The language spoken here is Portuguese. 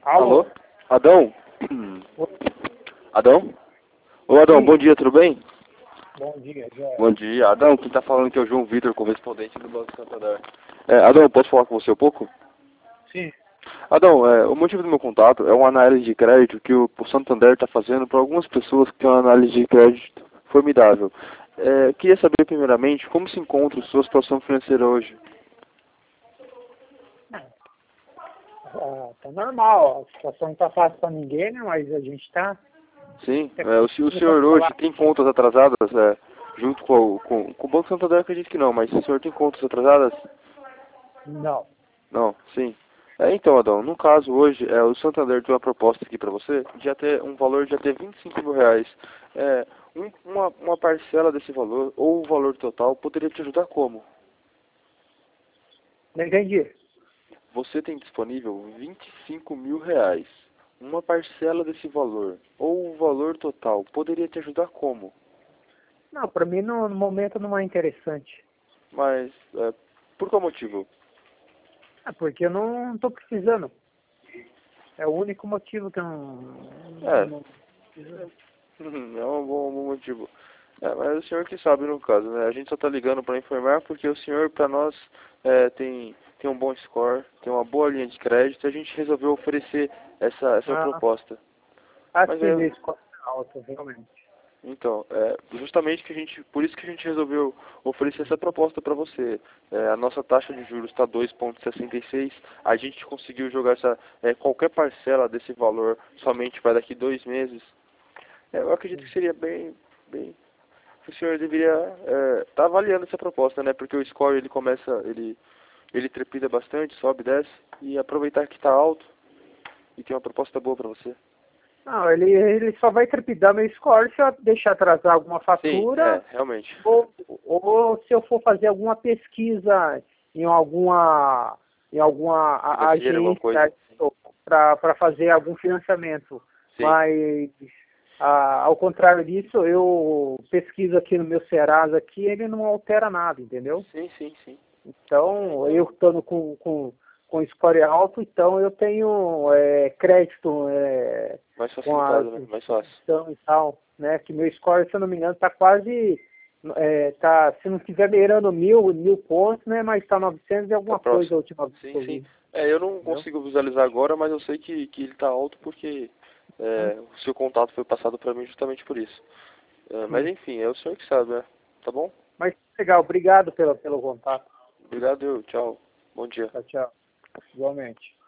Alô? Alô? Adão? Adão? Ô Adão, Sim. bom dia, tudo bem? Bom dia, Joel. Bom dia. Adão, quem tá falando aqui é o João Vitor, correspondente do Banco Santander. Adão, posso falar com você um pouco? Sim. Adão, o motivo do meu contato é uma análise de crédito que o Santander está fazendo para algumas pessoas que têm uma análise de crédito formidável. Queria saber primeiramente como se encontra a sua situação financeira hoje. Tá normal, a situação não tá fácil pra ninguém, né? Mas a gente tá. Sim, o senhor hoje tem contas atrasadas junto com o Banco Santander, acredito que não, mas o senhor tem contas atrasadas? Não. Não, sim. Então, Adão, no caso hoje, o Santander tem uma proposta aqui para você de até um valor de até R$ 25.000. Uma parcela desse valor, ou o valor total, poderia te ajudar como? Não entendi. Você tem disponível R$ 25.000. Uma parcela desse valor, ou o valor total, poderia te ajudar como? Não, pra mim no momento não é interessante. Mas, por qual motivo? Porque eu não tô precisando. É o único motivo que eu É, não preciso. é um bom motivo. Mas o senhor que sabe no caso, né? A gente só tá ligando para informar porque o senhor, para nós, tem um bom score, tem uma boa linha de crédito e a gente resolveu oferecer essa Ah, proposta. Mas assim mesmo, alto, realmente. então, justamente por isso que a gente resolveu oferecer essa proposta para você. A nossa taxa de juros está 2,66. A gente conseguiu jogar qualquer parcela desse valor somente para daqui 2 meses. Eu acredito que seria bem, o senhor deveria estar avaliando essa proposta, né? Porque o score ele trepida bastante, sobe, desce, e aproveitar que está alto e tem uma proposta boa para você. Não, ele só vai trepidar meu score se eu deixar atrasar alguma Sim, fatura realmente. ou se eu for fazer alguma pesquisa em alguma Financeira, alguma coisa. agência para fazer algum financiamento. Sim, Mas, ao contrário disso, eu pesquiso aqui no meu Serasa aqui, ele não altera nada, entendeu? sim. Então, eu estando com score alto, então eu tenho crédito Mais com a facilitado, né? Mais fácil. instituição e tal, né? Que meu score, se eu não me engano, está quase, se não estiver beirando mil pontos, né? Mas está 900 e Tá alguma coisa próximo. a última vez que eu Sim. vi, Eu não entendeu? consigo visualizar agora, mas eu sei que ele está alto porque o seu contato foi passado para mim justamente por isso. Mas Sim. enfim, é o senhor que sabe, né? Tá bom? Mas legal, obrigado pelo contato. Obrigado, tchau. Bom dia. Tchau, tchau. Igualmente.